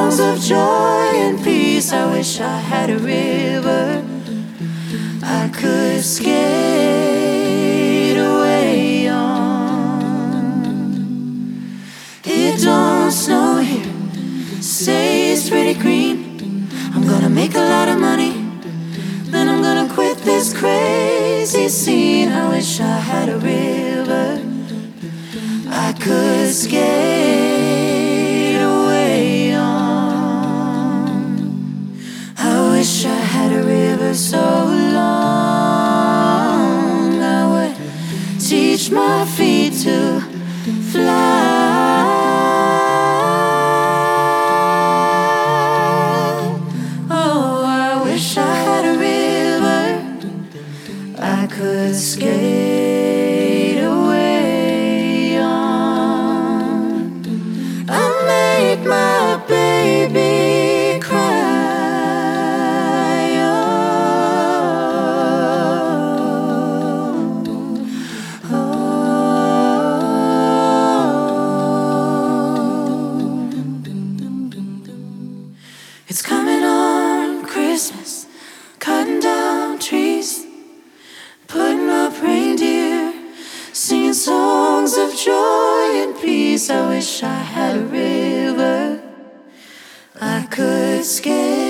songs of joy and peace. I wish I had a river I could skate away on. It don't snow here, stays pretty green. I'm gonna make a lot of money, then I'm gonna quit this crazy scene. I wish I had a river I could skate away on. I wish I had a river so long I would teach my feet to fly. Oh, I wish I had a river I could skate away on. I made my baby cry. Oh, it's coming on Christmas, cutting down trees, putting up reindeer, singing songs of joy and peace. I wish I had a river I could skate